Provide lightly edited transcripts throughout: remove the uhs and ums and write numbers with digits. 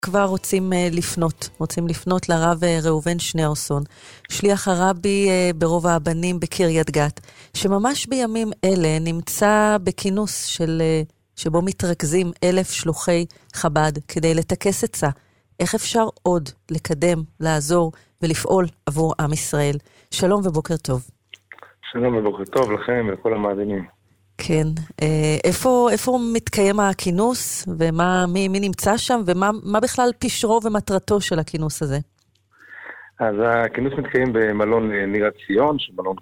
כבר רוצים לפנות לרב ראובן שניאורסון, שליח הרבי ברובע הבנים בקריית גת, שממש בימים אלה נמצא בכינוס שבו מתרכזים 1,000 שלוחי חב"ד כדי לטכס עצה. איך אפשר עוד לקדם, לעזור ולפעול עבור עם ישראל? שלום ובוקר טוב. שלום ובוקר טוב לכם ולכל המאזינים. כן, איפה מתקיים הכינוס, ומי נמצא שם, ומה בכלל פשרו ומטרתו של הכינוס הזה? אז הכינוס מתקיים במלון ניר הציון,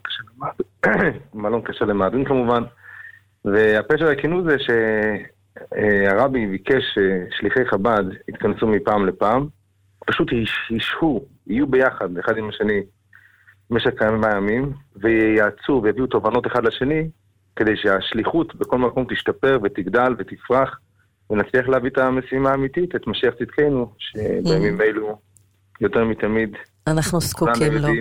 מלון קשה למאזין כמובן, והפשר הכינוס זה שהרבי ביקש ששליחי חב"ד יתכנסו מפעם לפעם, פשוט יהיו ביחד אחד עם השני במשך כמה ימים, ויעצו ויביאו תובנות אחד לשני, כדי שהשליחות בכל מקום תשתפר ותגדל ותפרח, ונצליח להביא את המשימה האמיתית, את משיח צדקנו, שבימים אלו יותר מתמיד אנחנו זקוקים לו.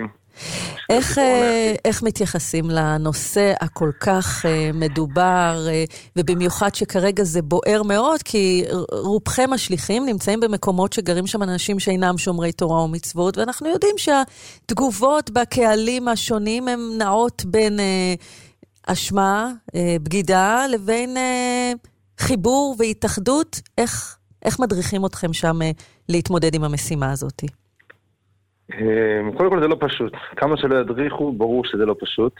איך מתייחסים לנושא הכל כך מדובר, ובמיוחד שכרגע זה בוער מאוד, כי רובכם השליחים נמצאים במקומות שגרים שם אנשים שאינם שומרי תורה ומצוות, ואנחנו יודעים שהתגובות בקהלים השונים הם נעות בין אשמה, בגידה, לבין חיבור והתאחדות. איך מדריכים אתכם שם להתמודד עם המשימה הזאת? קודם כל זה לא פשוט. כמה שלא ידריכו, ברור שזה לא פשוט.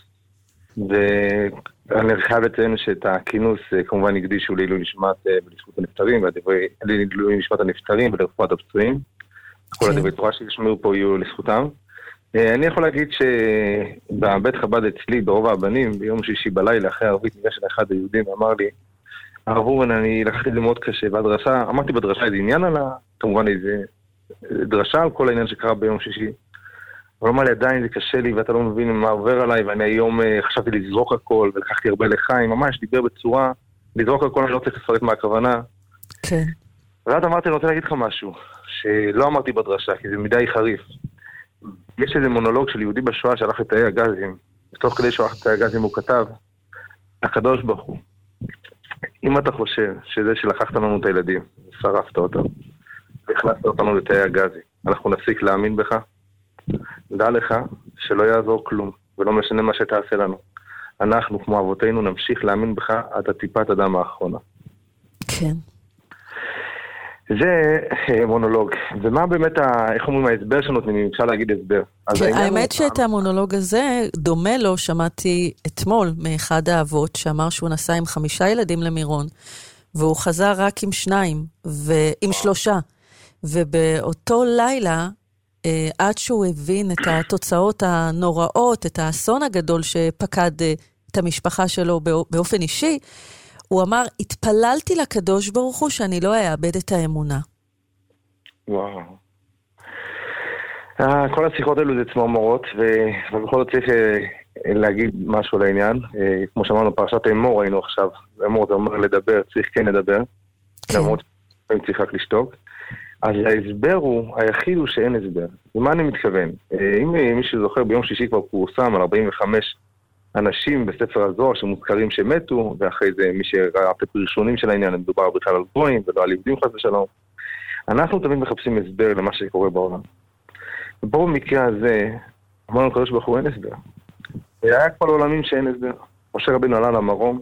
ואני חייב לציין שאת הכינוס כמובן הקדישו לעילוי נשמת ולזכות הנפטרים, לעילוי נשמת הנפטרים ולרפואת הפצועים. כל הדברי תורה שישמעו פה יהיו לזכותם. אני יכול להגיד שבבית חב"ד אצלי, ברובע הבנים, ביום שישי בלילה, אחרי ערבית ניגש של אחד היהודים, אמר לי, הרב ראובן, אני לקחתי את זה מאוד קשה, והדרשה, אמרתי בדרשה איזה עניין כמובן איזה דרשה על כל העניין שקרה ביום שישי. אבל אמר לי, עדיין זה קשה לי, ואתה לא מבין מה עובר עליי, ואני היום חשבתי לזרוק הכל, ולקחתי הרבה לחיים, ממש דיבר בצורה, לזרוק הכל, אני לא צריך לפרט מה הכוונה. כן. ואז אמרתי, אני רוצה להגיד לך משהו, שלא אמרתי בדרשה, כי זה מדי חריף. יש איזה מונולוג של יהודי בשואה שהלך לתאי הגזים, ותוך כדי שהוא הלך לתאי הגזים הוא כתב, הקדוש ברוך הוא, אם אתה חושב שזה שלקחת לנו את הילדים, שרפת אותם, והכנסת אותנו לתאי הגזים, אנחנו נפסיק להאמין בך, דע לך שלא יעזור כלום, ולא משנה מה שתעשה לנו. אנחנו, כמו אבותינו, נמשיך להאמין בך עד הטיפת הדם האחרונה. כן. זה מונולוג. ומה באמת, איך אומרים, ההסבר שנותנים, אפשר להגיד הסבר. האמת שאת המונולוג הזה, דומה לו, שמעתי אתמול מאחד האבות, שאמר שהוא נסע עם 5 ילדים למירון, והוא חזר רק עם 2, ועם 3. ובאותו לילה, עד שהוא הבין את התוצאות הנוראות, את האסון הגדול שפקד את המשפחה שלו באופן אישי, הוא אמר, התפללתי לקדוש ברוך הוא שאני לא אאבד את האמונה. וואו. כל השיחות האלו זה צמרמורות, ובכל זאת צריך להגיד משהו לעניין. כמו שאמרנו, פרשת אמור היינו עכשיו. אמור זה אומר לדבר, צריך כן לדבר. למרות שצריך צריך רק לשתוק. אז ההסבר היחיד הוא שאין הסבר. ומה אני מתכוון? אם מי שזוכר, ביום שישי כבר פורסם על 45 אנשים בספר הזוהר שמוזכרים שמתו, ואחרי זה מי שראה את הפרשונים של העניין, מדובר בכלל על גויים ולא על יהודים חס ושלום. אנחנו תמיד מחפשים הסבר למה שקורה בעולם. ופה במקרה הזה, אמרנו הקדוש ברוך הוא אין הסבר. והיה כבר עולמים שאין הסבר. משה רבינו עלה למרום,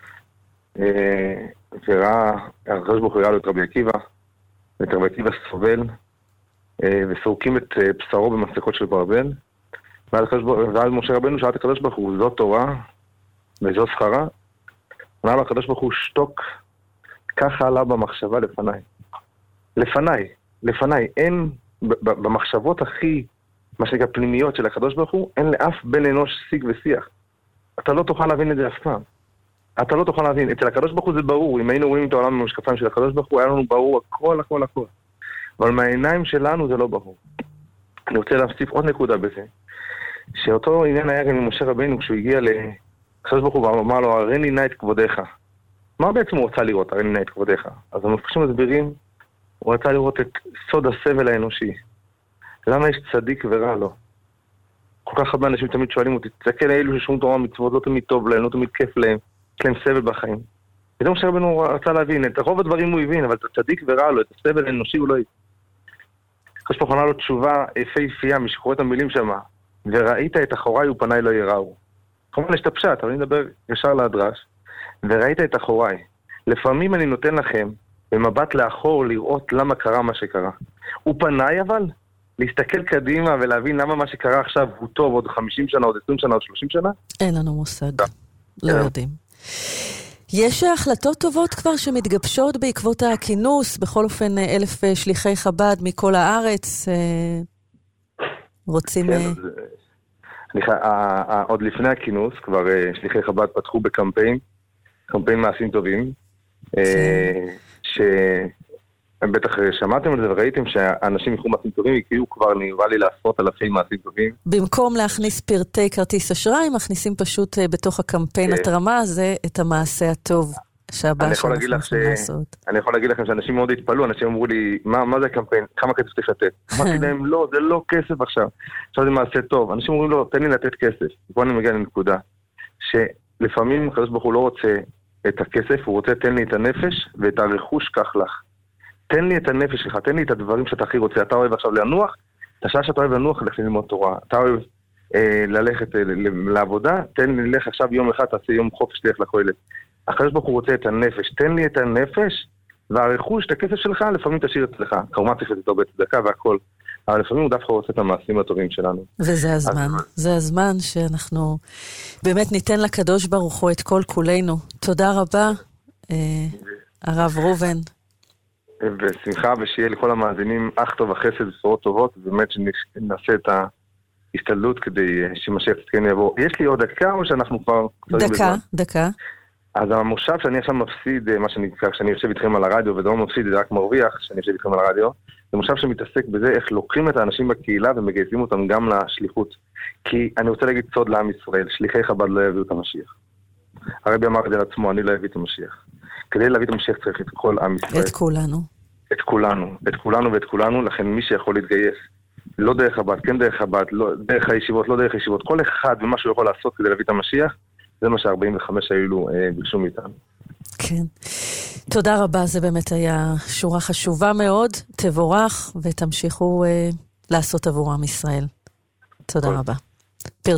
וראה, הקדוש ברוך הוא ראה לו את רבי עקיבא, ואת רבי עקיבא סובל, וסורקים את בשרו במסכות של ברזל, ואז משה רבנו שאל את הקדוש ברוך הוא, זו תורה וזו שכרה. אמר לו הקדוש ברוך הוא, שתוק, ככה עלה במחשבה לפניי. אין, במחשבות הכי, מה שנקרא פנימיות של הקדוש ברוך הוא, אין לאף בן אנוש שיג ושיח. אתה לא תוכל להבין את זה אף פעם. אתה לא תוכל להבין. אצל הקדוש ברוך הוא זה ברור. אם היינו רואים את העולם במשקפיים של הקדוש ברוך הוא, היה לנו ברור הכל. אבל מהעיניים שלנו זה לא ברור. אני רוצה להוסיף עוד נקודה בזה. שאותו עניין היה גם עם משה רבינו כשהוא הגיע לקדוש ברוך הוא ואמר לו, הראני נא את כבודך. מה בעצם הוא רצה לראות, הראני נא את כבודך? אז המפרשים מסבירים, הוא רצה לראות את סוד הסבל האנושי. למה יש צדיק ורע לו? כל כך הרבה אנשים תמיד שואלים אותי, תסתכל לאלו ששומעים תורה מצוות, לא תמיד טוב להם, לא תמיד כיף להם, יש להם סבל בחיים. וזה משה רבינו רצה להבין, את רוב הדברים הוא הבין, אבל את הצדיק ורע לו, את הסבל האנושי הוא לא הבין. הקדוש ברוך הוא ענה לו תשובה יפהפייה משחורות המילים שמה, וראית את אחוריי ופניי לא יראו. כמובן יש את הפשט, אבל אני מדבר ישר לדרש, וראית את אחוריי. לפעמים אני נותן לכם במבט לאחור לראות למה קרה מה שקרה. ופניי אבל, להסתכל קדימה ולהבין למה מה שקרה עכשיו הוא טוב עוד 50 שנה, עוד 20 שנה, עוד 30 שנה? אין לנו מושג, לא יודעים. יש החלטות טובות כבר שמתגבשות בעקבות הכינוס, בכל אופן 1,000 שליחי חב"ד מכל הארץ רוצים... עוד לפני הכינוס כבר שליחי חב"ד פתחו בקמפיין מעשים טובים, הם בטח שמעתם על זה וראיתם שהאנשים יקחו מעשים טובים, יקראו כבר נראה לי לעשרות אלפים מעשים טובים. במקום להכניס פרטי כרטיס אשראי, מכניסים פשוט בתוך הקמפיין התרמה הזה את המעשה הטוב שהבא שאנחנו יכולים לעשות. אני יכול להגיד לכם שאנשים מאוד התפלו, אנשים אמרו לי, מה זה הקמפיין? כמה כסף צריך לתת? אמרתי להם, לא, זה לא כסף עכשיו זה מעשה טוב. אנשים אומרים לו, תן לי לתת כסף. פה אני מגיע לנקודה, שלפעמים הקדוש ברוך הוא לא רוצה את הכסף, הוא רוצה תן לי את הנפש ואת הרכוש כך לך. תן לי את הנפש שלך, תן לי את הדברים שאתה הכי רוצה. אתה אוהב עכשיו לנוח, את השעה שאתה אוהב לנוח, לך ללמוד תורה. אתה אוהב ללכת לעבודה, תן לי לך עכשיו יום אחד, תעשה יום חופש, תלך לכולל. הקדוש ברוך הוא רוצה את הנפש, תן לי את הנפש, והרכוש, את הכסף שלך, לפעמים תשאיר אצלך. כמובן צריך לתתו בצדקה והכל. אבל לפעמים הוא דווקא רוצה את המעשים הטובים שלנו. וזה הזמן. זה הזמן שאנחנו באמת ניתן לקדוש ברוך הוא את כל כולנו. תודה רבה, הרב ראובן. בשמחה, ושיהיה לכל המאזינים אך טוב החסד ובשורות טובות, ובאמת שנעשה את ההשתדלות כדי שמשיח צדקנו יבוא. יש לי עוד דקה או שאנחנו כבר... דקה. אז המושב שאני עכשיו מפסיד, מה שנקרא, כשאני יושב איתכם על הרדיו, ולא מפסיד, זה רק מרוויח שאני יושב איתכם על הרדיו, זה מושב שמתעסק בזה איך לוקחים את האנשים בקהילה ומגייסים אותם גם לשליחות. כי אני רוצה להגיד סוד לעם ישראל, שליחי חב"ד לא יביאו את המשיח. הרבי אמר את זה לעצמו, אני לא אביא את המשיח. כדי להביא את המשיח צריך את כל עם ישראל. את כולנו, לכן מי שיכול להתגייס, לא דרך חב"ד, כן דרך חב"ד, לא דרך הישיבות, לא דרך הישיבות, כל אחד ומה שהוא יכול לעשות כדי להביא את המשיח, זה מה ש45 האלו ביקשו מאיתנו. כן. תודה רבה, זה באמת היה שורה חשובה מאוד, תבורך ותמשיכו לעשות עבור עם ישראל. תודה רבה.